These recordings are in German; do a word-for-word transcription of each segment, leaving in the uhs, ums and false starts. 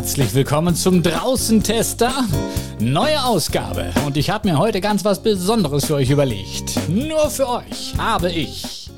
Herzlich willkommen zum Draußen-Tester. Neue Ausgabe. Und ich habe mir heute ganz was Besonderes für euch überlegt. Nur für euch habe ich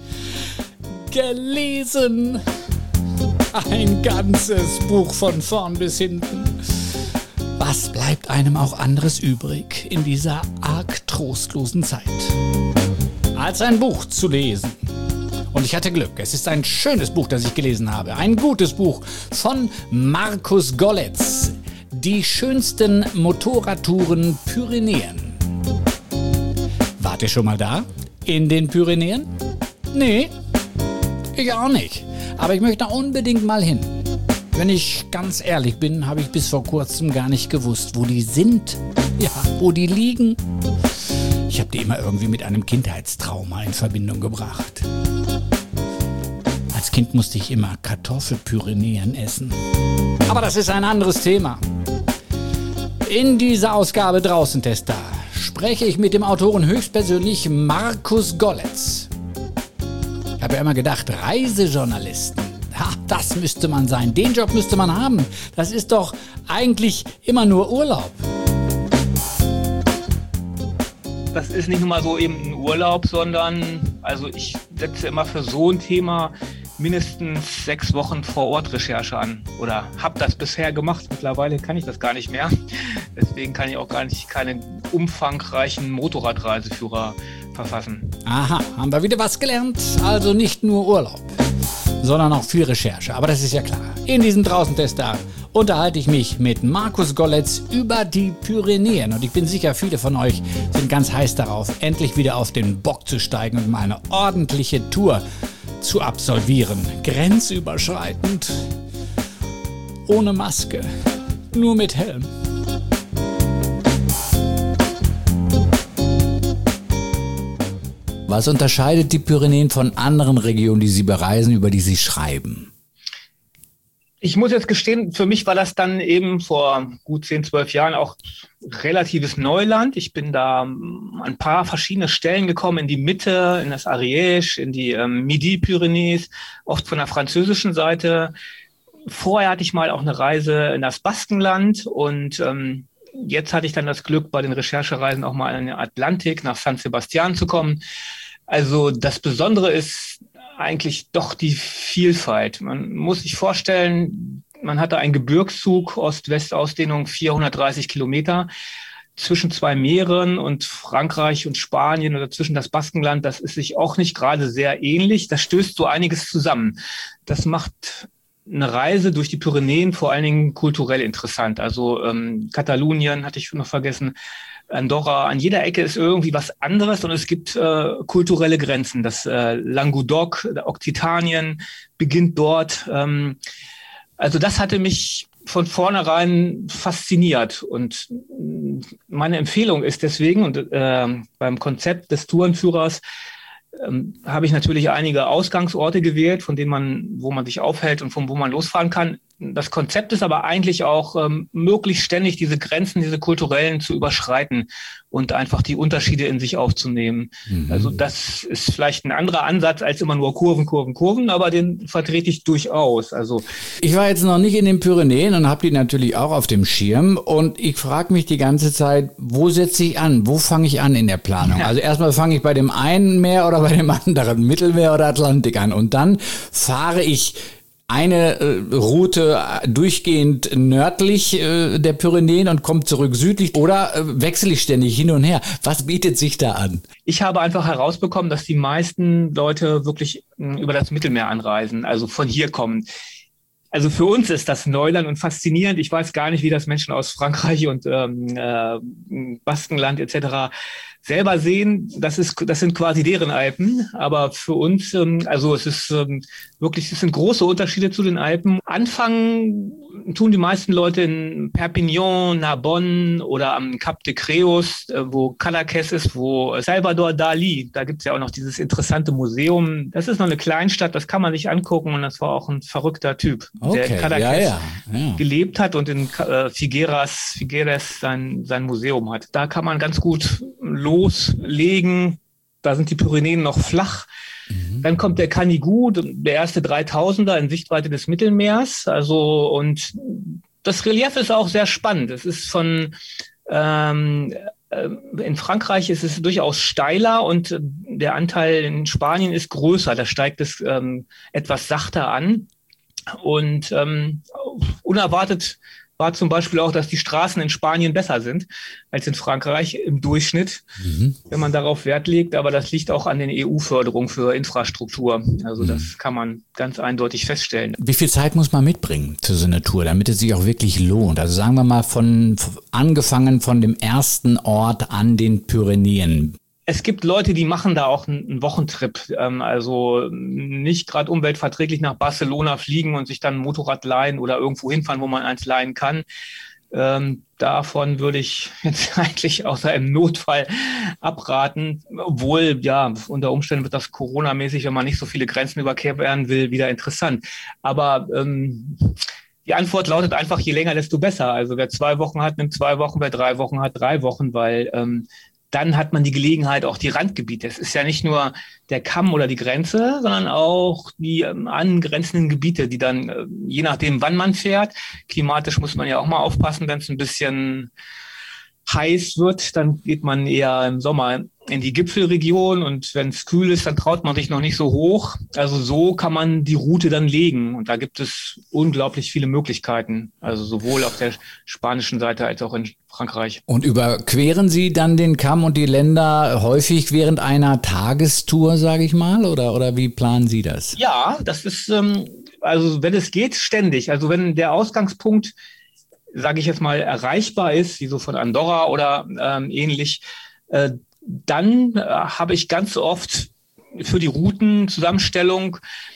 gelesen. Ein ganzes Buch von vorn bis hinten. Was bleibt einem auch anderes übrig in dieser arg trostlosen Zeit, als ein Buch zu lesen? Und ich hatte Glück. Es ist ein schönes Buch, das ich gelesen habe. Ein gutes Buch von Markus Golletz. Die schönsten Motorradtouren Pyrenäen. Wart ihr schon mal da? In den Pyrenäen? Nee, ich auch nicht. Aber ich möchte unbedingt mal hin. Wenn ich ganz ehrlich bin, habe ich bis vor kurzem gar nicht gewusst, wo die sind. Ja, wo die liegen. Ich habe die immer irgendwie mit einem Kindheitstrauma in Verbindung gebracht. Als Kind musste ich immer Kartoffelpyrenäen essen. Aber das ist ein anderes Thema. In dieser Ausgabe Draußen-Tester spreche ich mit dem Autoren höchstpersönlich Markus Golletz. Ich habe ja immer gedacht, Reisejournalisten, ha, das müsste man sein. Den Job müsste man haben. Das ist doch eigentlich immer nur Urlaub. Das ist nicht nur mal so eben ein Urlaub, sondern also ich setze immer für so ein Thema mindestens sechs Wochen Vor-Ort-Recherche an oder habe das bisher gemacht. Mittlerweile kann ich das gar nicht mehr. Deswegen kann ich auch gar nicht keinen umfangreichen Motorradreiseführer verfassen. Aha, haben wir wieder was gelernt. Also nicht nur Urlaub, sondern auch viel Recherche. Aber das ist ja klar. In diesem Draußen-Tester unterhalte ich mich mit Markus Golletz über die Pyrenäen. Und ich bin sicher, viele von euch sind ganz heiß darauf, endlich wieder auf den Bock zu steigen und mal eine ordentliche Tour zu absolvieren. Grenzüberschreitend. Ohne Maske. Nur mit Helm. Was unterscheidet die Pyrenäen von anderen Regionen, die Sie bereisen, über die Sie schreiben? Ich muss jetzt gestehen, für mich war das dann eben vor gut zehn, zwölf Jahren auch relatives Neuland. Ich bin da an ein paar verschiedene Stellen gekommen, in die Mitte, in das Ariège, in die ähm, Midi-Pyrenäes, oft von der französischen Seite. Vorher hatte ich mal auch eine Reise in das Baskenland und ähm, jetzt hatte ich dann das Glück, bei den Recherchereisen auch mal in den Atlantik nach San Sebastian zu kommen. Also das Besondere ist eigentlich doch die Vielfalt. Man muss sich vorstellen, man hatte einen Gebirgszug, Ost-West-Ausdehnung vierhundertdreißig Kilometer zwischen zwei Meeren und Frankreich und Spanien oder zwischen das Baskenland. Das ist sich auch nicht gerade sehr ähnlich. Da stößt so einiges zusammen. Das macht eine Reise durch die Pyrenäen vor allen Dingen kulturell interessant. Also ähm, Katalonien hatte ich noch vergessen, Andorra, an jeder Ecke ist irgendwie was anderes und es gibt äh, kulturelle Grenzen. Das äh, Languedoc, Okzitanien beginnt dort. Ähm, also das hatte mich von vornherein fasziniert und meine Empfehlung ist deswegen, und äh, beim Konzept des Tourenführers ähm, habe ich natürlich einige Ausgangsorte gewählt, von denen man, wo man sich aufhält und von wo man losfahren kann. Das Konzept ist aber eigentlich auch, ähm, möglichst ständig diese Grenzen, diese kulturellen zu überschreiten und einfach die Unterschiede in sich aufzunehmen. Mhm. Also das ist vielleicht ein anderer Ansatz als immer nur Kurven, Kurven, Kurven, aber den vertrete ich durchaus. Also ich war jetzt noch nicht in den Pyrenäen und habe die natürlich auch auf dem Schirm und ich frage mich die ganze Zeit, wo setze ich an? Wo fange ich an in der Planung? Ja. Also erstmal fange ich bei dem einen Meer oder bei dem anderen, Mittelmeer oder Atlantik an und dann fahre ich eine äh, Route durchgehend nördlich äh, der Pyrenäen und kommt zurück südlich oder äh, wechsle ich ständig hin und her? Was bietet sich da an? Ich habe einfach herausbekommen, dass die meisten Leute wirklich äh, über das Mittelmeer anreisen, also von hier kommen. Also für uns ist das Neuland und faszinierend. Ich weiß gar nicht, wie das Menschen aus Frankreich und ähm, äh, Baskenland et cetera selber sehen. Das ist, das sind quasi deren Alpen. Aber für uns, ähm, also es ist ähm, wirklich, es sind große Unterschiede zu den Alpen. Anfangen tun die meisten Leute in Perpignan, Narbonne oder am Cap de Creus, äh, wo Cadaqués ist, wo Salvador Dalí, da gibt's ja auch noch dieses interessante Museum. Das ist noch eine Kleinstadt, das kann man sich angucken und das war auch ein verrückter Typ, okay, der in Cadaqués ja, ja, ja. gelebt hat und in äh, Figueras, Figueres sein, sein Museum hat. Da kann man ganz gut loslegen. Da sind die Pyrenäen noch flach. Mhm. Dann kommt der Canigou, der erste dreitausender in Sichtweite des Mittelmeers. Also, und das Relief ist auch sehr spannend. Es ist von ähm, in Frankreich ist es durchaus steiler und der Anteil in Spanien ist größer. Da steigt es ähm, etwas sachter an. Und ähm, unerwartet war zum Beispiel auch, dass die Straßen in Spanien besser sind als in Frankreich im Durchschnitt, mhm. wenn man darauf Wert legt. Aber das liegt auch an den E U-Förderungen für Infrastruktur. Also mhm. das kann man ganz eindeutig feststellen. Wie viel Zeit muss man mitbringen für so eine Tour, damit es sich auch wirklich lohnt? Also sagen wir mal von angefangen von dem ersten Ort an den Pyrenäen. Es gibt Leute, die machen da auch einen Wochentrip, ähm, also nicht gerade umweltverträglich nach Barcelona fliegen und sich dann ein Motorrad leihen oder irgendwo hinfahren, wo man eins leihen kann. Ähm, davon würde ich jetzt eigentlich außer im Notfall abraten, obwohl, ja, unter Umständen wird das Corona-mäßig, wenn man nicht so viele Grenzen überqueren will, wieder interessant. Aber ähm, die Antwort lautet einfach, je länger, desto besser. Also wer zwei Wochen hat, nimmt zwei Wochen, wer drei Wochen hat, drei Wochen, weil ähm, dann hat man die Gelegenheit, auch die Randgebiete. Es ist ja nicht nur der Kamm oder die Grenze, sondern auch die ähm, angrenzenden Gebiete, die dann, äh, je nachdem, wann man fährt, klimatisch muss man ja auch mal aufpassen, wenn es ein bisschen heiß wird, dann geht man eher im Sommer in die Gipfelregion und wenn es kühl ist, dann traut man sich noch nicht so hoch. Also so kann man die Route dann legen und da gibt es unglaublich viele Möglichkeiten, also sowohl auf der spanischen Seite als auch in Frankreich. Und überqueren Sie dann den Kamm und die Länder häufig während einer Tagestour, sage ich mal, oder, oder wie planen Sie das? Ja, das ist, ähm, also wenn es geht, ständig. Also wenn der Ausgangspunkt, sage ich jetzt mal, erreichbar ist, wie so von Andorra oder ähm, ähnlich, äh, dann äh, habe ich ganz oft für die Routenzusammenstellung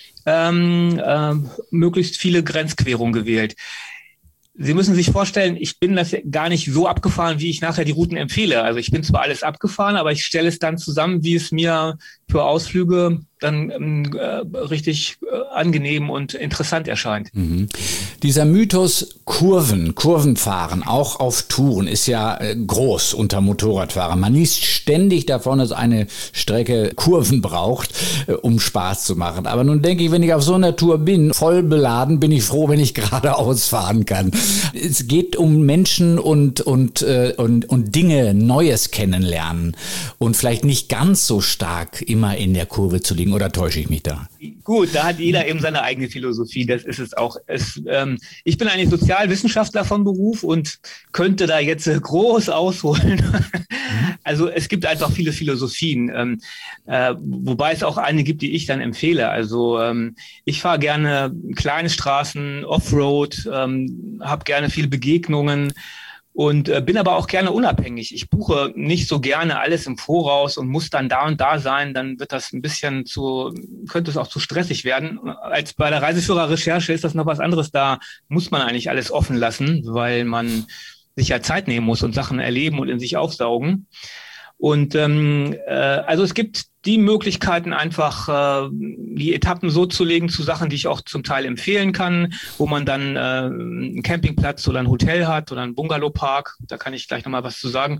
ähm, äh, möglichst viele Grenzquerungen gewählt. Sie müssen sich vorstellen, ich bin das gar nicht so abgefahren, wie ich nachher die Routen empfehle. Also ich bin zwar alles abgefahren, aber ich stelle es dann zusammen, wie es mir für Ausflüge dann ähm, äh, richtig äh, angenehm und interessant erscheint. Mhm. Dieser Mythos Kurven, Kurvenfahren, auch auf Touren, ist ja äh, groß unter Motorradfahrern. Man liest ständig davon, dass eine Strecke Kurven braucht, äh, um Spaß zu machen. Aber nun denke ich, wenn ich auf so einer Tour bin, voll beladen, bin ich froh, wenn ich geradeaus fahren kann. Es geht um Menschen und, und, äh, und, und Dinge, Neues kennenlernen und vielleicht nicht ganz so stark immer in der Kurve zu liegen. Oder täusche ich mich da? Gut, da hat jeder eben seine eigene Philosophie. Das ist es auch. Es, ähm, ich bin eigentlich Sozialwissenschaftler von Beruf und könnte da jetzt äh, groß ausholen. Also es gibt einfach viele Philosophien, ähm, äh, wobei es auch eine gibt, die ich dann empfehle. Also ähm, ich fahre gerne kleine Straßen, Offroad, ähm, habe gerne viele Begegnungen. Und äh, bin aber auch gerne unabhängig. Ich buche nicht so gerne alles im Voraus und muss dann da und da sein. Dann wird das ein bisschen zu, könnte es auch zu stressig werden. Als bei der Reiseführerrecherche ist das noch was anderes. Da muss man eigentlich alles offen lassen, weil man sich ja Zeit nehmen muss und Sachen erleben und in sich aufsaugen. Und ähm, äh, also es gibt die Möglichkeiten, einfach äh, die Etappen so zu legen zu Sachen, die ich auch zum Teil empfehlen kann, wo man dann äh, einen Campingplatz oder ein Hotel hat oder einen Bungalowpark. Da kann ich gleich nochmal was zu sagen.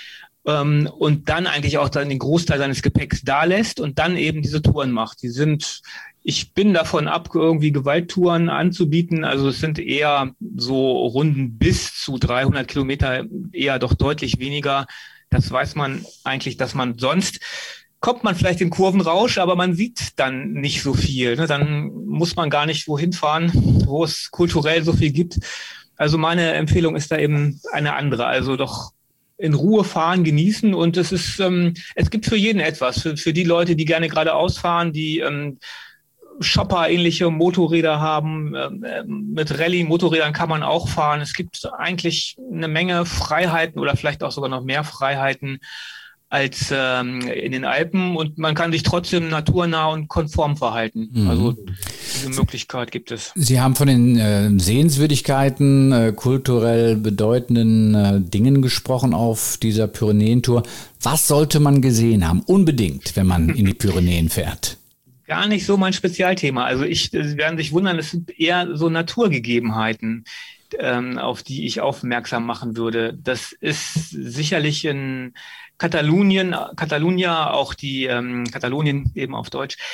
Ähm, und dann eigentlich auch dann den Großteil seines Gepäcks da lässt und dann eben diese Touren macht. Die sind, ich bin davon ab, irgendwie Gewalttouren anzubieten. Also es sind eher so Runden bis zu dreihundert Kilometer, eher doch deutlich weniger. Das weiß man eigentlich, dass man sonst kommt man vielleicht in Kurvenrausch, aber man sieht dann nicht so viel. Ne? Dann muss man gar nicht wohin fahren, wo es kulturell so viel gibt. Also meine Empfehlung ist da eben eine andere. Also doch in Ruhe fahren, genießen und es ist, ähm, es gibt für jeden etwas. Für, für die Leute, die gerne geradeaus fahren, die ähm, Shopper-ähnliche Motorräder haben. Ähm, mit Rallye-Motorrädern kann man auch fahren. Es gibt eigentlich eine Menge Freiheiten oder vielleicht auch sogar noch mehr Freiheiten als ähm, in den Alpen und man kann sich trotzdem naturnah und konform verhalten. Mhm. Also diese Möglichkeit gibt es. Sie haben von den äh, Sehenswürdigkeiten, äh, kulturell bedeutenden äh, Dingen gesprochen auf dieser Pyrenäentour. Was sollte man gesehen haben? Unbedingt, wenn man in die Pyrenäen fährt. Gar nicht so mein Spezialthema. Also ich, Sie werden sich wundern, es sind eher so Naturgegebenheiten, ähm, auf die ich aufmerksam machen würde. Das ist sicherlich in Katalonien, Katalonia, auch die ähm, Katalonien eben auf Deutsch,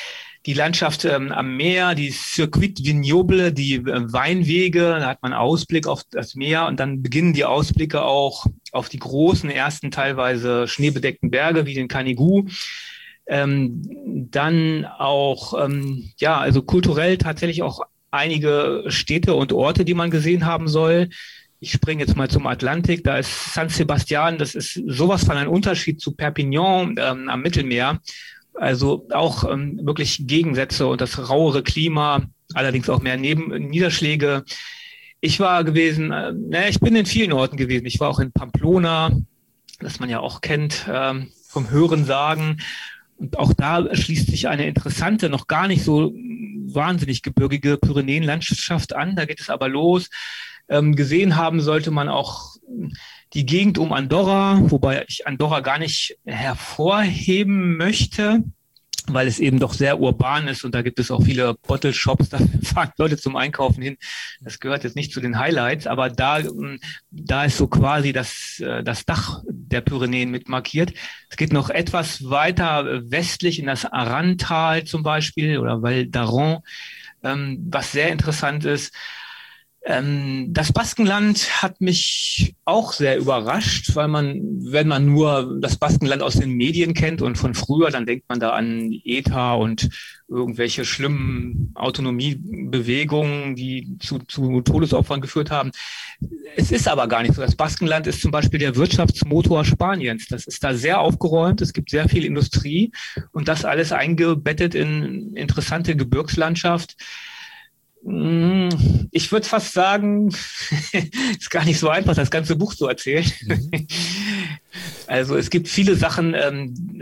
die Landschaft ähm, am Meer, die Circuit Vignoble, die äh, Weinwege, da hat man Ausblick auf das Meer und dann beginnen die Ausblicke auch auf die großen, ersten teilweise schneebedeckten Berge wie den Canigou. Ähm, dann auch, ähm, ja, also kulturell tatsächlich auch einige Städte und Orte, die man gesehen haben soll. Ich springe jetzt mal zum Atlantik, da ist San Sebastian, das ist sowas von ein Unterschied zu Perpignan ähm, am Mittelmeer. Also auch ähm, wirklich Gegensätze und das rauere Klima, allerdings auch mehr Neben- Niederschläge. Ich war gewesen, äh, naja, ich bin in vielen Orten gewesen. Ich war auch in Pamplona, das man ja auch kennt ähm, vom Hörensagen. Und auch da schließt sich eine interessante, noch gar nicht so wahnsinnig gebirgige Pyrenäenlandschaft an. Da geht es aber los. Ähm, gesehen haben sollte man auch die Gegend um Andorra, wobei ich Andorra gar nicht hervorheben möchte, weil es eben doch sehr urban ist und da gibt es auch viele Bottle Shops, da fahren Leute zum Einkaufen hin. Das gehört jetzt nicht zu den Highlights, aber da, da ist so quasi das, das Dach der Pyrenäen mit markiert. Es geht noch etwas weiter westlich in das Arantal zum Beispiel oder Val d'Aran, was sehr interessant ist. Das Baskenland hat mich auch sehr überrascht, weil man, wenn man nur das Baskenland aus den Medien kennt und von früher, dann denkt man da an E T A und irgendwelche schlimmen Autonomiebewegungen, die zu, zu Todesopfern geführt haben. Es ist aber gar nicht so. Das Baskenland ist zum Beispiel der Wirtschaftsmotor Spaniens. Das ist da sehr aufgeräumt. Es gibt sehr viel Industrie und das alles eingebettet in interessante Gebirgslandschaft. Ich würde fast sagen, ist gar nicht so einfach, das ganze Buch zu erzählen. Mhm. Also es gibt viele Sachen, ähm,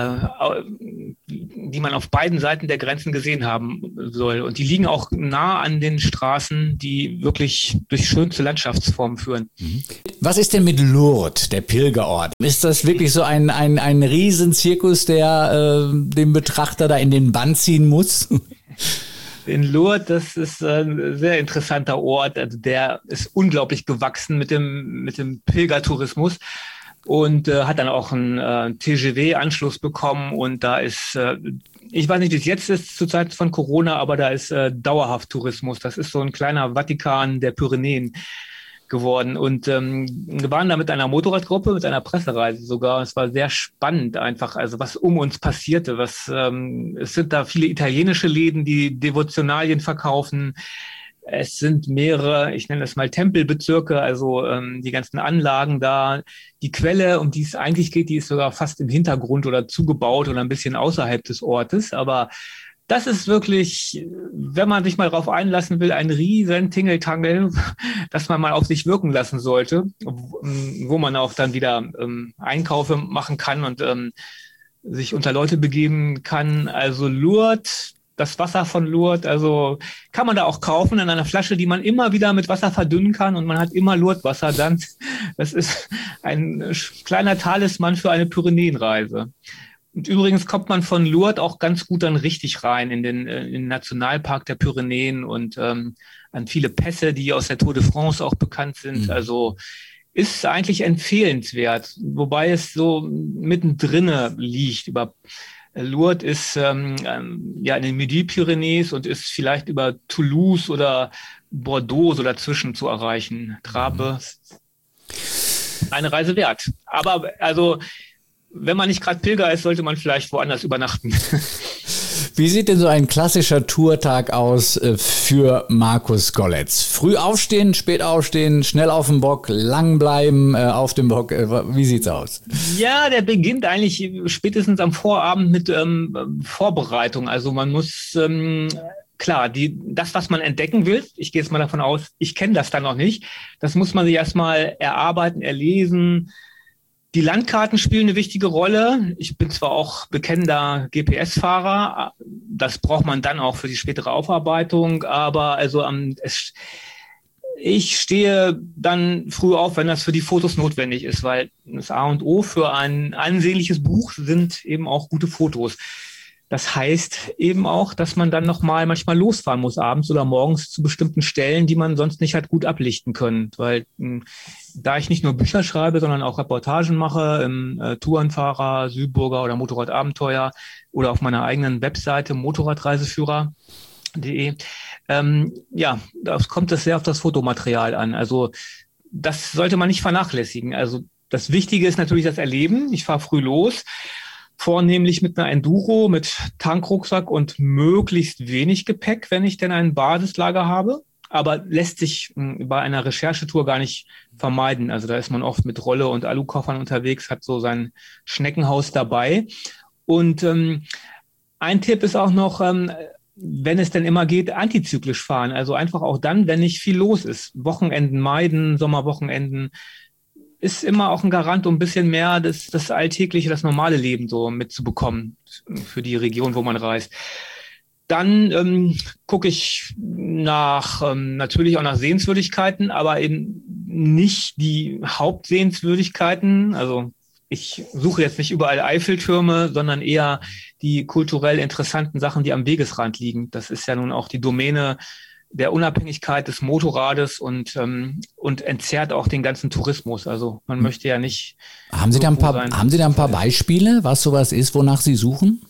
äh, die man auf beiden Seiten der Grenzen gesehen haben soll. Und die liegen auch nah an den Straßen, die wirklich durch schönste Landschaftsformen führen. Was ist denn mit Lourdes, der Pilgerort? Ist das wirklich so ein, ein, ein Riesenzirkus, der äh, den Betrachter da in den Bann ziehen muss? In Lourdes, das ist ein sehr interessanter Ort. Also der ist unglaublich gewachsen mit dem, mit dem Pilgertourismus und äh, hat dann auch einen äh, T G V-Anschluss bekommen. Und da ist, äh, ich weiß nicht, wie es jetzt ist zur Zeit von Corona, aber da ist äh, dauerhaft Tourismus. Das ist so ein kleiner Vatikan der Pyrenäen geworden. Und ähm, wir waren da mit einer Motorradgruppe, mit einer Pressereise sogar. Es war sehr spannend einfach, also was um uns passierte. Was ähm, es sind da viele italienische Läden, die Devotionalien verkaufen. Es sind mehrere, ich nenne das mal Tempelbezirke, also ähm, die ganzen Anlagen da. Die Quelle, um die es eigentlich geht, die ist sogar fast im Hintergrund oder zugebaut oder ein bisschen außerhalb des Ortes. Aber das ist wirklich, wenn man sich mal drauf einlassen will, ein riesen Tingeltangel, das man mal auf sich wirken lassen sollte, wo man auch dann wieder ähm, Einkäufe machen kann und ähm, sich unter Leute begeben kann. Also Lourdes, das Wasser von Lourdes, also kann man da auch kaufen in einer Flasche, die man immer wieder mit Wasser verdünnen kann und man hat immer Lourdes-Wasser dann. Das ist ein kleiner Talisman für eine Pyrenäenreise. Und übrigens kommt man von Lourdes auch ganz gut dann richtig rein in den, in den Nationalpark der Pyrenäen und ähm, an viele Pässe, die aus der Tour de France auch bekannt sind. Mhm. Also ist eigentlich empfehlenswert, wobei es so mittendrin liegt. Über Lourdes ist ähm, ja in den Midi-Pyrenäes und ist vielleicht über Toulouse oder Bordeaux so dazwischen zu erreichen. Trape, eine Reise wert. Aber also wenn man nicht gerade Pilger ist, sollte man vielleicht woanders übernachten. Wie sieht denn so ein klassischer Tourtag aus für Markus Golletz? Früh aufstehen, spät aufstehen, schnell auf dem Bock, lang bleiben äh, auf dem Bock. Wie sieht's aus? Ja, der beginnt eigentlich spätestens am Vorabend mit ähm, Vorbereitung. Also man muss ähm, klar, die, das, was man entdecken will, ich gehe jetzt mal davon aus, ich kenne das dann noch nicht, das muss man sich erstmal erarbeiten, erlesen. Die Landkarten spielen eine wichtige Rolle. Ich bin zwar auch bekennender G P S-Fahrer, das braucht man dann auch für die spätere Aufarbeitung, aber also ähm, es, ich stehe dann früh auf, wenn das für die Fotos notwendig ist, weil das A und O für ein ansehnliches Buch sind eben auch gute Fotos. Das heißt eben auch, dass man dann nochmal manchmal losfahren muss abends oder morgens zu bestimmten Stellen, die man sonst nicht hat gut ablichten können. Weil mh, da ich nicht nur Bücher schreibe, sondern auch Reportagen mache im äh, Tourenfahrer, Südburger oder Motorradabenteuer oder auf meiner eigenen Webseite motorradreiseführer punkt de, ähm, ja, da kommt es sehr auf das Fotomaterial an. Also das sollte man nicht vernachlässigen. Also das Wichtige ist natürlich das Erleben. Ich fahre früh los, vornehmlich mit einer Enduro, mit Tankrucksack und möglichst wenig Gepäck, wenn ich denn ein Basislager habe. Aber lässt sich mh, bei einer Recherchetour gar nicht vermeiden. Also da ist man oft mit Rolle und Alukoffern unterwegs, hat so sein Schneckenhaus dabei. Und ähm, ein Tipp ist auch noch, ähm, wenn es denn immer geht, antizyklisch fahren. Also einfach auch dann, wenn nicht viel los ist. Wochenenden meiden, Sommerwochenenden. Ist immer auch ein Garant, um ein bisschen mehr das, das alltägliche, das normale Leben so mitzubekommen für die Region, wo man reist. Dann ähm, gucke ich nach ähm, natürlich auch nach Sehenswürdigkeiten, aber eben nicht die Hauptsehenswürdigkeiten. Also ich suche jetzt nicht überall Eiffeltürme, sondern eher die kulturell interessanten Sachen, die am Wegesrand liegen. Das ist ja nun auch die Domäne der Unabhängigkeit des Motorrades und ähm, und entzerrt auch den ganzen Tourismus. Also man möchte ja nicht. Haben Sie da ein paar, haben Sie da ein paar Beispiele, was sowas ist, wonach Sie suchen?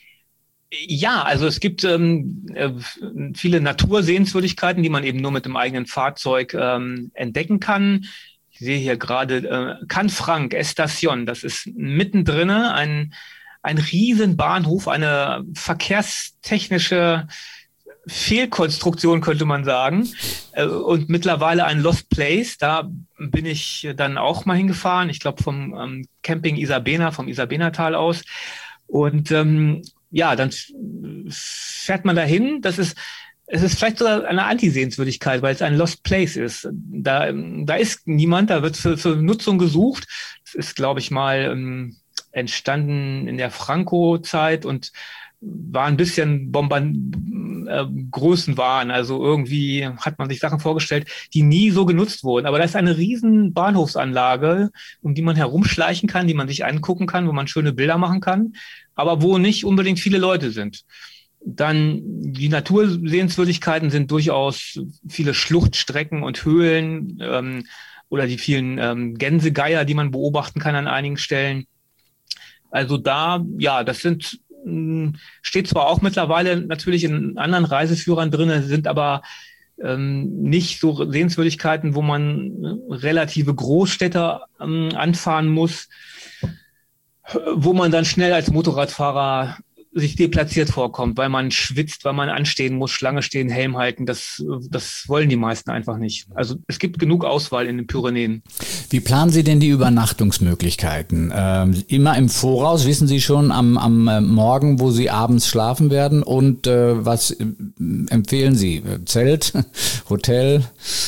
Ja, also es gibt ähm, äh, viele Natursehenswürdigkeiten, die man eben nur mit dem eigenen Fahrzeug ähm, entdecken kann. Ich sehe hier gerade äh, Canfranc Estación. Das ist mittendrin ein ein Riesenbahnhof, eine verkehrstechnische Fehlkonstruktion, könnte man sagen, und mittlerweile ein Lost Place. Da bin ich dann auch mal hingefahren, ich glaube vom ähm, Camping Isabena, vom Isabenatal aus. Und ähm, ja, dann fährt man dahin. Das ist, es ist vielleicht sogar eine Antisehenswürdigkeit, weil es ein Lost Place ist. Da, da ist niemand, da wird für, für Nutzung gesucht. Das ist, glaube ich, mal ähm, entstanden in der Franco-Zeit und war ein bisschen Bombard äh, Größenwahn. Also irgendwie hat man sich Sachen vorgestellt, die nie so genutzt wurden. Aber da ist eine riesen Bahnhofsanlage, um die man herumschleichen kann, die man sich angucken kann, wo man schöne Bilder machen kann, aber wo nicht unbedingt viele Leute sind. Dann die Natursehenswürdigkeiten sind durchaus viele Schluchtstrecken und Höhlen ähm, oder die vielen ähm, Gänsegeier, die man beobachten kann an einigen Stellen. Also da, ja, das sind steht zwar auch mittlerweile natürlich in anderen Reiseführern drin, sind aber ähm, nicht so Sehenswürdigkeiten, wo man relative Großstädte ähm, anfahren muss, wo man dann schnell als Motorradfahrer sich deplatziert vorkommt, weil man schwitzt, weil man anstehen muss, Schlange stehen, Helm halten. Das, das wollen die meisten einfach nicht. Also es gibt genug Auswahl in den Pyrenäen. Wie planen Sie denn die Übernachtungsmöglichkeiten? Ähm, immer im Voraus, wissen Sie schon am, am Morgen, wo Sie abends schlafen werden? Und äh, was äh, empfehlen Sie? Zelt, Hotel?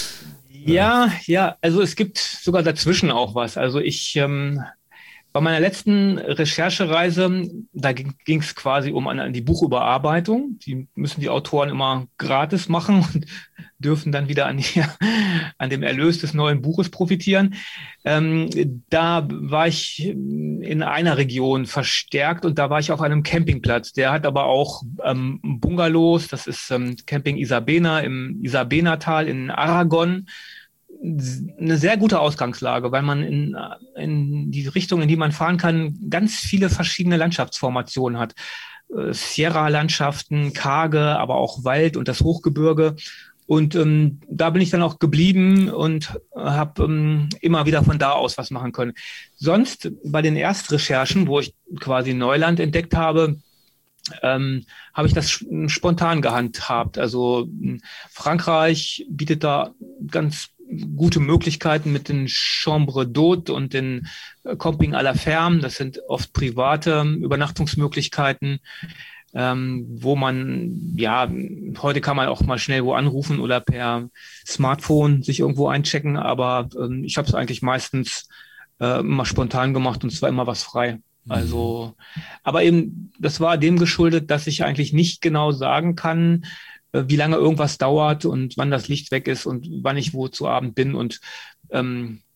Ja, ja, also es gibt sogar dazwischen auch was. Also ich... Ähm, Bei meiner letzten Recherchereise, da ging es quasi um eine, die Buchüberarbeitung. Die müssen die Autoren immer gratis machen und dürfen dann wieder an, die, an dem Erlös des neuen Buches profitieren. Ähm, da war ich in einer Region verstärkt und da war ich auf einem Campingplatz. Der hat aber auch ähm, Bungalows. Das ist ähm, Camping Isabena im Isabenatal in Aragon. Eine sehr gute Ausgangslage, weil man in, in die Richtung, in die man fahren kann, ganz viele verschiedene Landschaftsformationen hat. Sierra-Landschaften, karge, aber auch Wald und das Hochgebirge. Und ähm, da bin ich dann auch geblieben und habe ähm, immer wieder von da aus was machen können. Sonst bei den Erstrecherchen, wo ich quasi Neuland entdeckt habe, ähm, habe ich das spontan gehandhabt. Also Frankreich bietet da ganz gute Möglichkeiten mit den Chambre d'Hôte und den Camping à la Ferme. Das sind oft private Übernachtungsmöglichkeiten, ähm, wo man, ja, heute kann man auch mal schnell wo anrufen oder per Smartphone sich irgendwo einchecken, aber ähm, ich habe es eigentlich meistens äh, immer spontan gemacht und es war immer was frei. Also, aber eben, das war dem geschuldet, dass ich eigentlich nicht genau sagen kann, wie lange irgendwas dauert und wann das Licht weg ist und wann ich wo zu Abend bin. Und ähm,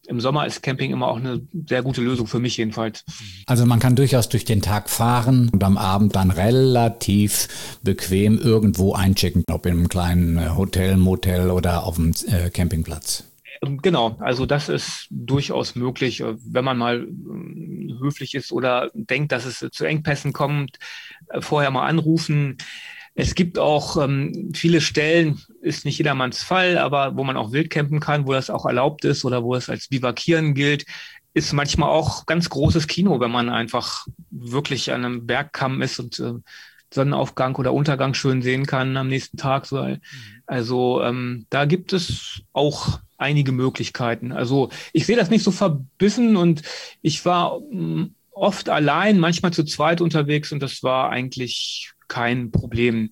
im Sommer ist Camping immer auch eine sehr gute Lösung für mich jedenfalls. Also man kann durchaus durch den Tag fahren und am Abend dann relativ bequem irgendwo einchecken, ob in einem kleinen Hotel, Motel oder auf dem äh, Campingplatz. Genau, also das ist durchaus möglich, wenn man mal höflich ist oder denkt, dass es zu Engpässen kommt, vorher mal anrufen. Es gibt auch ähm, viele Stellen, ist nicht jedermanns Fall, aber wo man auch wild campen kann, wo das auch erlaubt ist oder wo es als Bivakieren gilt, ist manchmal auch ganz großes Kino, wenn man einfach wirklich an einem Bergkamm ist und äh, Sonnenaufgang oder Untergang schön sehen kann am nächsten Tag. So. Also ähm, da gibt es auch einige Möglichkeiten. Also ich sehe das nicht so verbissen und ich war mh, oft allein, manchmal zu zweit unterwegs und das war eigentlich kein Problem.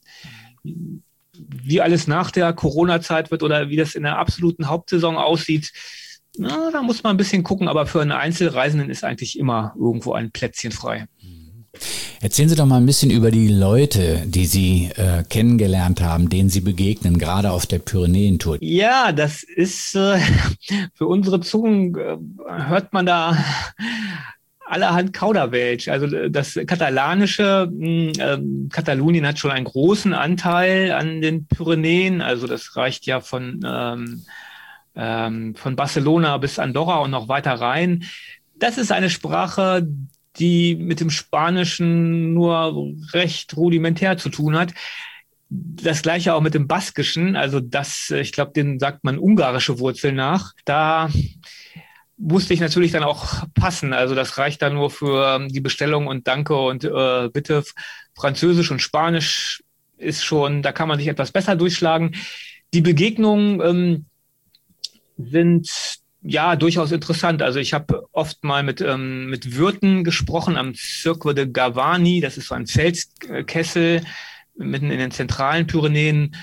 Wie alles nach der Corona-Zeit wird oder wie das in der absoluten Hauptsaison aussieht, na, da muss man ein bisschen gucken, aber für einen Einzelreisenden ist eigentlich immer irgendwo ein Plätzchen frei. Erzählen Sie doch mal ein bisschen über die Leute, die Sie äh, kennengelernt haben, denen Sie begegnen, gerade auf der Pyrenäentour. Ja, das ist äh, für unsere Zungen, äh, hört man da allerhand Kauderwelsch. Also das Katalanische, äh, Katalonien hat schon einen großen Anteil an den Pyrenäen. Also das reicht ja von, ähm, ähm, von Barcelona bis Andorra und noch weiter rein. Das ist eine Sprache, die mit dem Spanischen nur recht rudimentär zu tun hat. Das gleiche auch mit dem Baskischen. Also das, ich glaube, den sagt man ungarische Wurzeln nach. Da musste ich natürlich dann auch passen. Also das reicht dann nur für die Bestellung und Danke und äh, Bitte. Französisch und Spanisch ist schon, da kann man sich etwas besser durchschlagen. Die Begegnungen ähm, sind ja durchaus interessant. Also ich habe oft mal mit ähm, mit Wirten gesprochen am Cirque de Gavani. Das ist so ein Felskessel mitten in den zentralen Pyrenäen,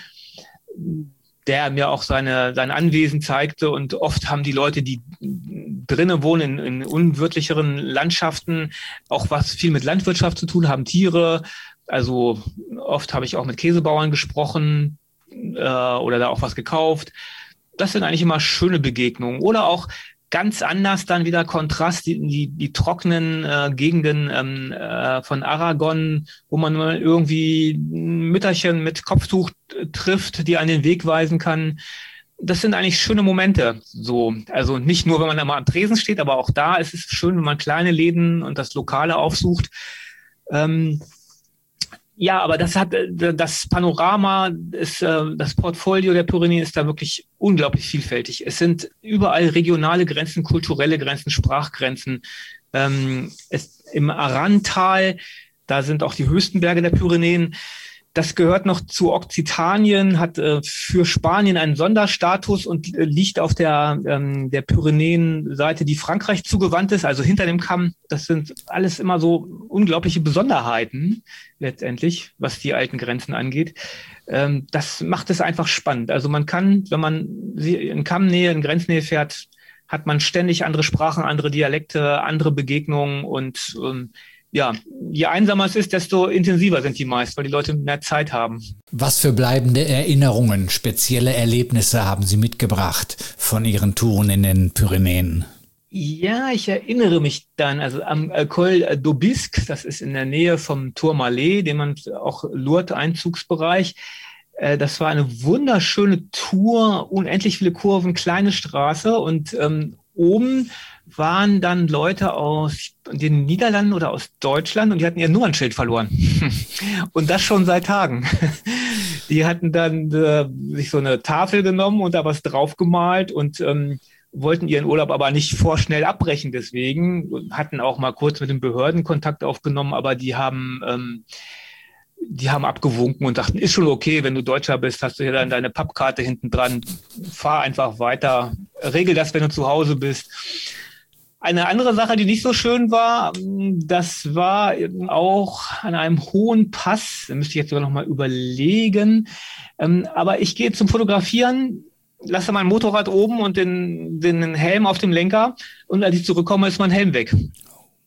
der mir auch seine, sein Anwesen zeigte. Und oft haben die Leute, die drinnen wohnen, in, in unwirtlicheren Landschaften, auch was viel mit Landwirtschaft zu tun, haben Tiere. Also oft habe ich auch mit Käsebauern gesprochen äh, oder da auch was gekauft. Das sind eigentlich immer schöne Begegnungen. Oder auch ganz anders dann wieder Kontrast, die, die, die trockenen äh, Gegenden ähm, äh, von Aragon, wo man mal irgendwie ein Mütterchen mit Kopftuch trifft, die an den Weg weisen kann. Das sind eigentlich schöne Momente. So, also nicht nur, wenn man da mal am Tresen steht, aber auch da ist es schön, wenn man kleine Läden und das Lokale aufsucht. Ähm, ja, aber das hat das Panorama, ist, das Portfolio der Pyrenäen ist da wirklich unglaublich vielfältig. Es sind überall regionale Grenzen, kulturelle Grenzen, Sprachgrenzen. Ähm, es, im Arantal, da sind auch die höchsten Berge der Pyrenäen. Das gehört noch zu Okzitanien, hat äh, für Spanien einen Sonderstatus und äh, liegt auf der, ähm, der Pyrenäenseite, die Frankreich zugewandt ist, also hinter dem Kamm. Das sind alles immer so unglaubliche Besonderheiten letztendlich, was die alten Grenzen angeht. Ähm, das macht es einfach spannend. Also man kann, wenn man in Kammnähe, in Grenznähe fährt, hat man ständig andere Sprachen, andere Dialekte, andere Begegnungen und ähm, ja, je einsamer es ist, desto intensiver sind die meist, weil die Leute mehr Zeit haben. Was für bleibende Erinnerungen, spezielle Erlebnisse haben Sie mitgebracht von Ihren Touren in den Pyrenäen? Ja, ich erinnere mich dann, also am Col d'Aubisque, das ist in der Nähe vom Tourmalet, den man auch Lourdes-Einzugsbereich. Das war eine wunderschöne Tour, unendlich viele Kurven, kleine Straße und ähm, oben waren dann Leute aus den Niederlanden oder aus Deutschland und die hatten ihr Nummernschild verloren. Und das schon seit Tagen. Die hatten dann äh, sich so eine Tafel genommen und da was draufgemalt und ähm, wollten ihren Urlaub aber nicht vorschnell abbrechen deswegen. Hatten auch mal kurz mit den Behörden Kontakt aufgenommen, aber die haben... Ähm, die haben abgewunken und dachten, ist schon okay, wenn du Deutscher bist, hast du hier dann deine Pappkarte hinten dran, fahr einfach weiter, regel das, wenn du zu Hause bist. Eine andere Sache, die nicht so schön war, das war auch an einem hohen Pass, da müsste ich jetzt sogar noch mal überlegen, aber ich gehe zum Fotografieren, lasse mein Motorrad oben und den, den Helm auf dem Lenker und als ich zurückkomme, ist mein Helm weg.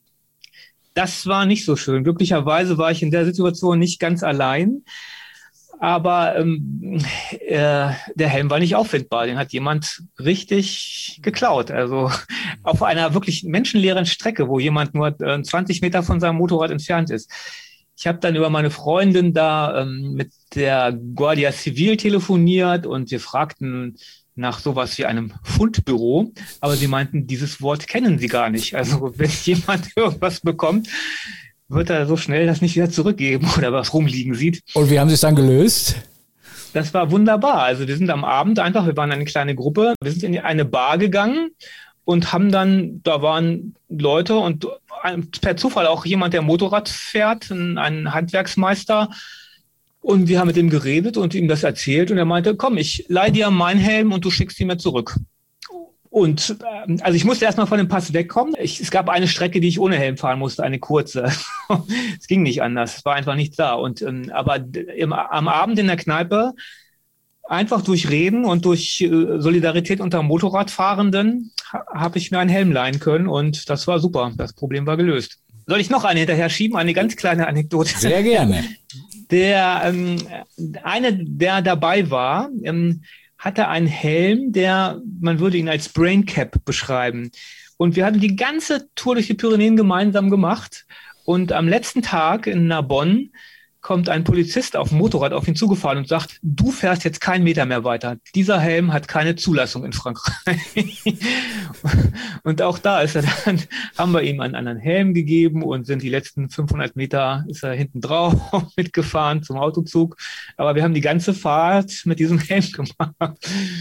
Das war nicht so schön. Glücklicherweise war ich in der Situation nicht ganz allein. Aber ähm, äh, der Helm war nicht auffindbar. Den hat jemand richtig geklaut. Also auf einer wirklich menschenleeren Strecke, wo jemand nur äh, zwanzig Meter von seinem Motorrad entfernt ist. Ich habe dann über meine Freundin da ähm, mit der Guardia Civil telefoniert und wir fragten nach sowas wie einem Fundbüro. Aber sie meinten, dieses Wort kennen sie gar nicht. Also wenn jemand irgendwas bekommt, wird er so schnell das nicht wieder zurückgeben oder was rumliegen sieht. Und wie haben Sie es dann gelöst? Das war wunderbar. Also wir sind am Abend einfach, wir waren eine kleine Gruppe, wir sind in eine Bar gegangen und haben dann, da waren Leute und per Zufall auch jemand, der Motorrad fährt, ein Handwerksmeister. Und wir haben mit ihm geredet und ihm das erzählt und er meinte, komm, ich leih dir meinen Helm und du schickst ihn mir zurück. Und äh, also ich musste erstmal von dem Pass wegkommen. Ich, es gab eine Strecke, die ich ohne Helm fahren musste, eine kurze. Es ging nicht anders, es war einfach nichts da. Und ähm, aber im, am Abend in der Kneipe einfach durch Reden und durch äh, Solidarität unter Motorradfahrenden ha, habe ich mir einen Helm leihen können und das war super. Das Problem war gelöst. Soll ich noch eine hinterher schieben? Eine ganz kleine Anekdote. Sehr gerne. Der ähm, eine, der dabei war, ähm, hatte einen Helm, der, man würde ihn als Brain Cap beschreiben. Und wir hatten die ganze Tour durch die Pyrenäen gemeinsam gemacht. Und am letzten Tag in Narbonne kommt ein Polizist auf dem Motorrad auf ihn zugefahren und sagt, du fährst jetzt keinen Meter mehr weiter. Dieser Helm hat keine Zulassung in Frankreich. Und auch da ist er dann, haben wir ihm einen anderen Helm gegeben und sind die letzten fünfhundert Meter ist er hinten drauf mitgefahren zum Autozug. Aber wir haben die ganze Fahrt mit diesem Helm gemacht.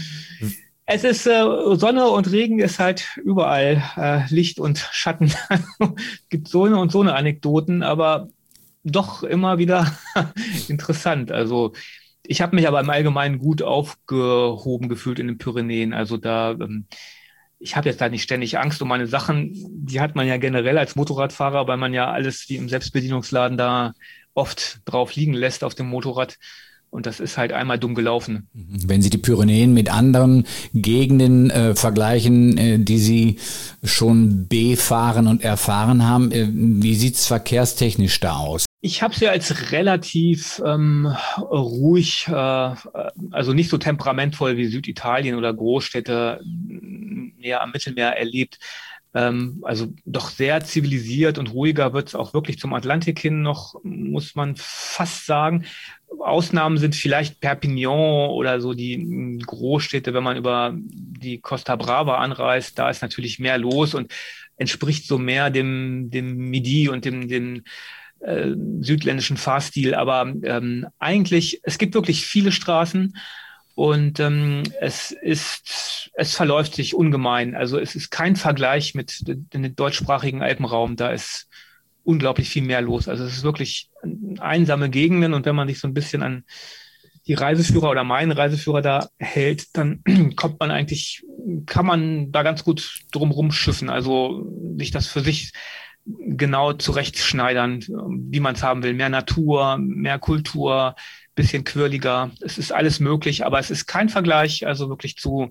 Es ist äh, Sonne und Regen ist halt überall äh, Licht und Schatten. Es gibt so eine und so eine Anekdoten, aber doch immer wieder interessant. Also ich habe mich aber im Allgemeinen gut aufgehoben gefühlt in den Pyrenäen. Also da, ähm, ich habe jetzt da nicht ständig Angst um meine Sachen. Die hat man ja generell als Motorradfahrer, weil man ja alles wie im Selbstbedienungsladen da oft drauf liegen lässt auf dem Motorrad. Und das ist halt einmal dumm gelaufen. Wenn Sie die Pyrenäen mit anderen Gegenden äh, vergleichen, äh, die Sie schon befahren und erfahren haben, äh, wie sieht's verkehrstechnisch da aus? Ich habe sie als relativ ähm, ruhig, äh, also nicht so temperamentvoll wie Süditalien oder Großstädte näher am Mittelmeer erlebt. Ähm, also doch sehr zivilisiert und ruhiger wird es auch wirklich zum Atlantik hin noch, muss man fast sagen. Ausnahmen sind vielleicht Perpignan oder so die Großstädte, wenn man über die Costa Brava anreist, da ist natürlich mehr los und entspricht so mehr dem, dem Midi und dem, dem äh, südländischen Fahrstil. Aber ähm, eigentlich, es gibt wirklich viele Straßen und ähm, es ist, es verläuft sich ungemein. Also es ist kein Vergleich mit dem deutschsprachigen Alpenraum. Da ist unglaublich viel mehr los. Also es ist wirklich einsame Gegenden und wenn man sich so ein bisschen an die Reiseführer oder meinen Reiseführer da hält, dann kommt man eigentlich, kann man da ganz gut drum rumschiffen. Also sich das für sich genau zurechtschneidern, wie man es haben will. Mehr Natur, mehr Kultur, bisschen quirliger. Es ist alles möglich, aber es ist kein Vergleich, also wirklich zu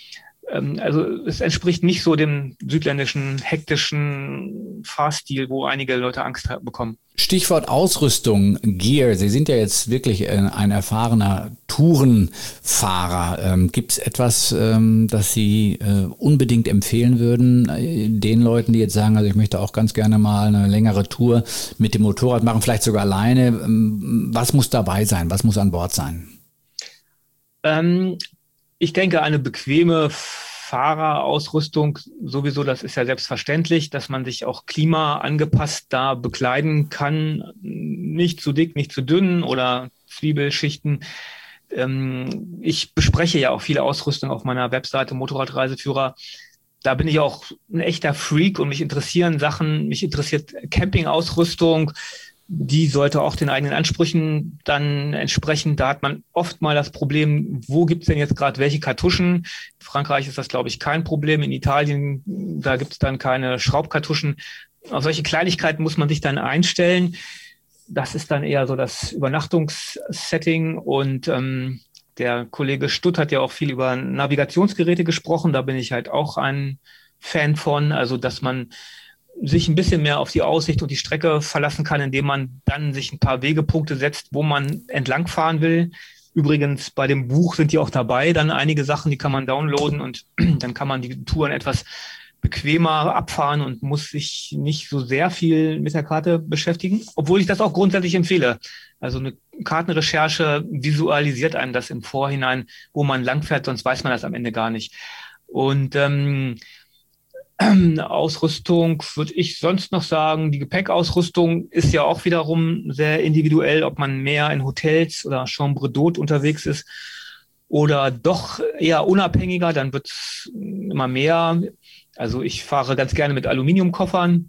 Also es entspricht nicht so dem südländischen, hektischen Fahrstil, wo einige Leute Angst bekommen. Stichwort Ausrüstung, Gear. Sie sind ja jetzt wirklich ein erfahrener Tourenfahrer. Ähm, gibt es etwas, ähm, das Sie äh, unbedingt empfehlen würden, äh, den Leuten, die jetzt sagen, also ich möchte auch ganz gerne mal eine längere Tour mit dem Motorrad machen, vielleicht sogar alleine. Ähm, was muss dabei sein? Was muss an Bord sein? Ähm, Ich denke, eine bequeme Fahrerausrüstung sowieso, das ist ja selbstverständlich, dass man sich auch klimaangepasst da bekleiden kann. Nicht zu dick, nicht zu dünn oder Zwiebelschichten. Ähm, ich bespreche ja auch viele Ausrüstung auf meiner Webseite Motorradreiseführer. Da bin ich auch ein echter Freak und mich interessieren Sachen, mich interessiert Campingausrüstung. Die sollte auch den eigenen Ansprüchen dann entsprechen. Da hat man oft mal das Problem, wo gibt's denn jetzt gerade welche Kartuschen? In Frankreich ist das, glaube ich, kein Problem. In Italien, da gibt's dann keine Schraubkartuschen. Auf solche Kleinigkeiten muss man sich dann einstellen. Das ist dann eher so das Übernachtungssetting. Und ähm, der Kollege Stutt hat ja auch viel über Navigationsgeräte gesprochen. Da bin ich halt auch ein Fan von. Also, dass man sich ein bisschen mehr auf die Aussicht und die Strecke verlassen kann, indem man dann sich ein paar Wegepunkte setzt, wo man entlangfahren will. Übrigens, bei dem Buch sind die auch dabei, dann einige Sachen, die kann man downloaden und dann kann man die Touren etwas bequemer abfahren und muss sich nicht so sehr viel mit der Karte beschäftigen, obwohl ich das auch grundsätzlich empfehle. Also eine Kartenrecherche visualisiert einem das im Vorhinein, wo man langfährt, sonst weiß man das am Ende gar nicht. Und ähm, Ausrüstung würde ich sonst noch sagen, die Gepäckausrüstung ist ja auch wiederum sehr individuell, ob man mehr in Hotels oder Chambre d'Hôte unterwegs ist oder doch eher unabhängiger, dann wird es immer mehr. Also ich fahre ganz gerne mit Aluminiumkoffern,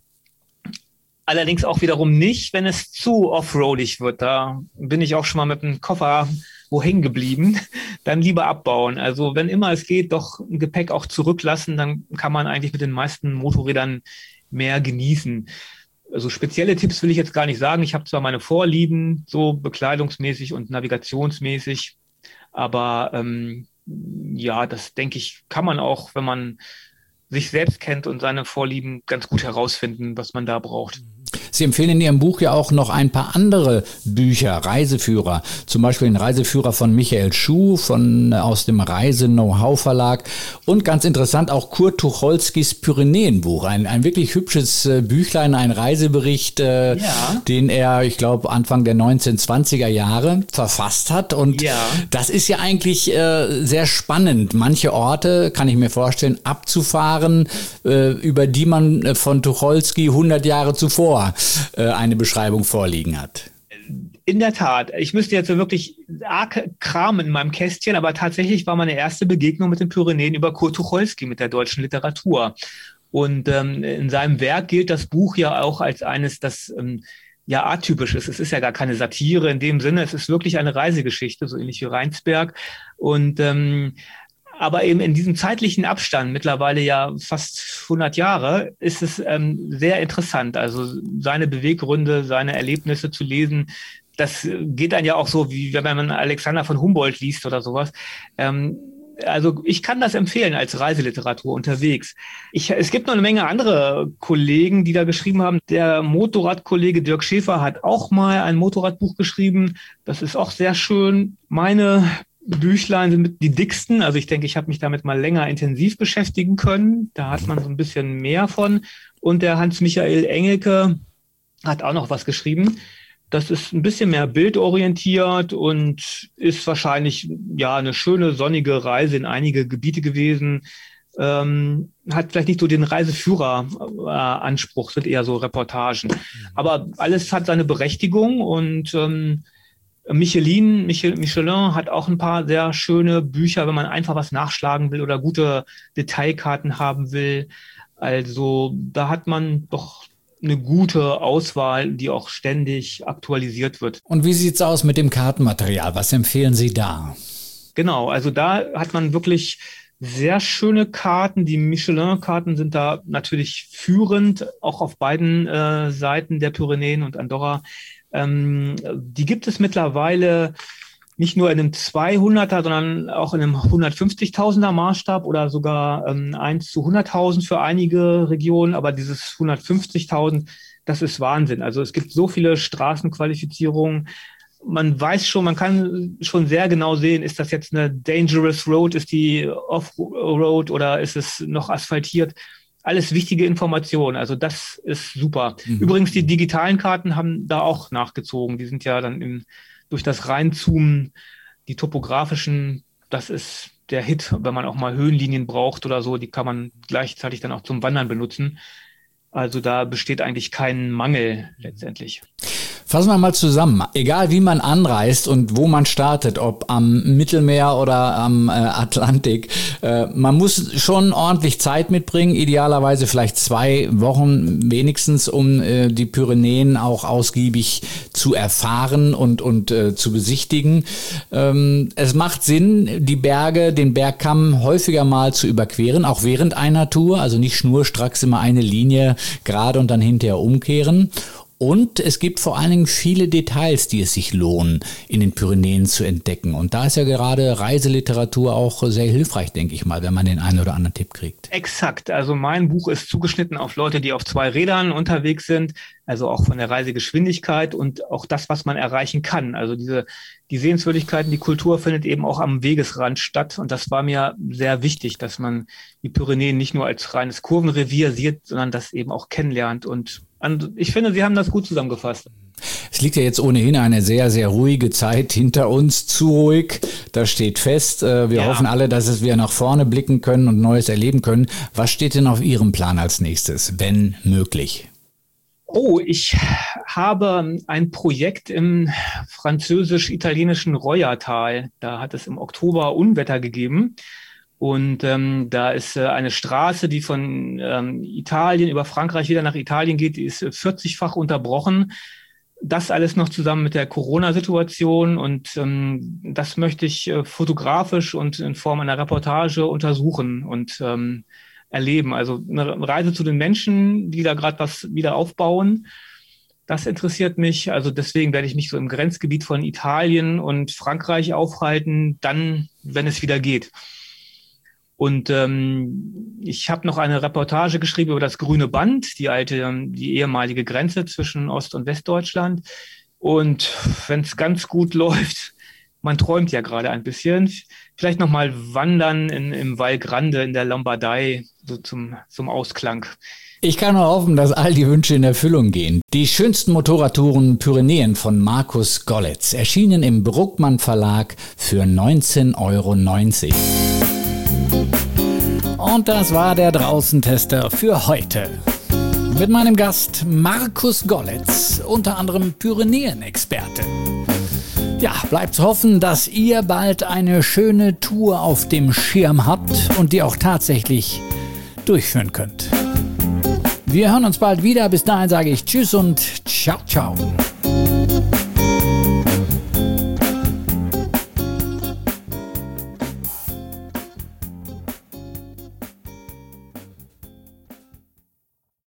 allerdings auch wiederum nicht, wenn es zu offroadig wird. Da bin ich auch schon mal mit einem Koffer wo hängen geblieben, dann lieber abbauen. Also wenn immer es geht, doch ein Gepäck auch zurücklassen, dann kann man eigentlich mit den meisten Motorrädern mehr genießen. Also spezielle Tipps will ich jetzt gar nicht sagen. Ich habe zwar meine Vorlieben, so bekleidungsmäßig und navigationsmäßig, aber ähm, ja, das denke ich, kann man auch, wenn man sich selbst kennt und seine Vorlieben, ganz gut herausfinden, was man da braucht. Sie empfehlen in Ihrem Buch ja auch noch ein paar andere Bücher, Reiseführer, zum Beispiel den Reiseführer von Michael Schuh von, aus dem Reise-Know-how-Verlag und ganz interessant auch Kurt Tucholskys Pyrenäenbuch, ein, ein wirklich hübsches äh, Büchlein, ein Reisebericht, äh, ja. den er, ich glaube, Anfang der neunzehnhundertzwanziger Jahre verfasst hat und ja. das ist ja eigentlich äh, sehr spannend, manche Orte, kann ich mir vorstellen, abzufahren, äh, über die man äh, von Tucholsky hundert Jahre zuvor eine Beschreibung vorliegen hat. In der Tat. Ich müsste jetzt wirklich arg kramen in meinem Kästchen, aber tatsächlich war meine erste Begegnung mit den Pyrenäen über Kurt Tucholsky, mit der deutschen Literatur. Und ähm, in seinem Werk gilt das Buch ja auch als eines, das ähm, ja atypisch ist. Es ist ja gar keine Satire in dem Sinne. Es ist wirklich eine Reisegeschichte, so ähnlich wie Rheinsberg. Und ähm, aber eben in diesem zeitlichen Abstand, mittlerweile ja fast hundert Jahre, ist es ähm, sehr interessant. Also seine Beweggründe, seine Erlebnisse zu lesen, das geht dann ja auch so, wie wenn man Alexander von Humboldt liest oder sowas. Ähm, also ich kann das empfehlen als Reiseliteratur unterwegs. Ich, es gibt noch eine Menge andere Kollegen, die da geschrieben haben. Der Motorradkollege Dirk Schäfer hat auch mal ein Motorradbuch geschrieben. Das ist auch sehr schön. Meine Büchlein sind die dicksten, also ich denke, ich habe mich damit mal länger intensiv beschäftigen können. Da hat man so ein bisschen mehr von. Und der Hans-Michael Engelke hat auch noch was geschrieben. Das ist ein bisschen mehr bildorientiert und ist wahrscheinlich ja eine schöne sonnige Reise in einige Gebiete gewesen. Ähm, hat vielleicht nicht so den Reiseführer-Anspruch, sind eher so Reportagen. Aber alles hat seine Berechtigung und ähm, Michelin, Michel, Michelin hat auch ein paar sehr schöne Bücher, wenn man einfach was nachschlagen will oder gute Detailkarten haben will. Also da hat man doch eine gute Auswahl, die auch ständig aktualisiert wird. Und wie sieht's aus mit dem Kartenmaterial? Was empfehlen Sie da? Genau, also da hat man wirklich sehr schöne Karten. Die Michelin-Karten sind da natürlich führend, auch auf beiden äh, Seiten der Pyrenäen und Andorra. Ähm, die gibt es mittlerweile nicht nur in einem zweihunderter, sondern auch in einem hundertfünfzigtausender Maßstab oder sogar ähm, eins zu hunderttausend für einige Regionen. Aber dieses hundertfünfzigtausend, das ist Wahnsinn. Also es gibt so viele Straßenqualifizierungen. Man weiß schon, man kann schon sehr genau sehen, ist das jetzt eine Dangerous Road, ist die Off-Road oder ist es noch asphaltiert? Alles wichtige Informationen, also das ist super. Mhm. Übrigens, die digitalen Karten haben da auch nachgezogen. Die sind ja dann im, durch das Reinzoomen, die topografischen, das ist der Hit, wenn man auch mal Höhenlinien braucht oder so, die kann man gleichzeitig dann auch zum Wandern benutzen. Also da besteht eigentlich kein Mangel letztendlich. Fassen wir mal zusammen. Egal wie man anreist und wo man startet, ob am Mittelmeer oder am äh, Atlantik, äh, man muss schon ordentlich Zeit mitbringen, idealerweise vielleicht zwei Wochen wenigstens, um äh, die Pyrenäen auch ausgiebig zu erfahren und, und äh, zu besichtigen. Ähm, es macht Sinn, die Berge, den Bergkamm häufiger mal zu überqueren, auch während einer Tour, also nicht schnurstracks immer eine Linie gerade und dann hinterher umkehren. Und es gibt vor allen Dingen viele Details, die es sich lohnen, in den Pyrenäen zu entdecken. Und da ist ja gerade Reiseliteratur auch sehr hilfreich, denke ich mal, wenn man den einen oder anderen Tipp kriegt. Exakt. Also mein Buch ist zugeschnitten auf Leute, die auf zwei Rädern unterwegs sind. Also auch von der Reisegeschwindigkeit und auch das, was man erreichen kann. Also diese, die Sehenswürdigkeiten, die Kultur findet eben auch am Wegesrand statt. Und das war mir sehr wichtig, dass man die Pyrenäen nicht nur als reines Kurvenrevier sieht, sondern das eben auch kennenlernt. Und ich finde, Sie haben das gut zusammengefasst. Es liegt ja jetzt ohnehin eine sehr, sehr ruhige Zeit hinter uns. Zu ruhig, das steht fest. Wir ja. hoffen alle, dass wir nach vorne blicken können und Neues erleben können. Was steht denn auf Ihrem Plan als nächstes, wenn möglich? Oh, ich habe ein Projekt im französisch-italienischen Reuertal. Da hat es im Oktober Unwetter gegeben. Und ähm, da ist äh, eine Straße, die von ähm, Italien über Frankreich wieder nach Italien geht, die ist vierzigfach unterbrochen. Das alles noch zusammen mit der Corona-Situation. Und ähm, das möchte ich äh, fotografisch und in Form einer Reportage untersuchen und ähm, erleben. Also eine Reise zu den Menschen, die da gerade was wieder aufbauen. Das interessiert mich. Also deswegen werde ich mich so im Grenzgebiet von Italien und Frankreich aufhalten, dann, wenn es wieder geht. Und ähm, ich habe noch eine Reportage geschrieben über das Grüne Band, die alte, die ehemalige Grenze zwischen Ost- und Westdeutschland. Und wenn es ganz gut läuft, man träumt ja gerade ein bisschen, vielleicht nochmal wandern in, im Val Grande in der Lombardei, so zum, zum Ausklang. Ich kann nur hoffen, dass all die Wünsche in Erfüllung gehen. Die schönsten Motorradtouren Pyrenäen von Markus Golletz erschienen im Bruckmann Verlag für neunzehn Euro neunzig. Und das war der Draußentester für heute. Mit meinem Gast Markus Golletz, unter anderem Pyrenäen-Experte. Ja, bleibt zu hoffen, dass ihr bald eine schöne Tour auf dem Schirm habt und die auch tatsächlich durchführen könnt. Wir hören uns bald wieder. Bis dahin sage ich Tschüss und ciao, ciao.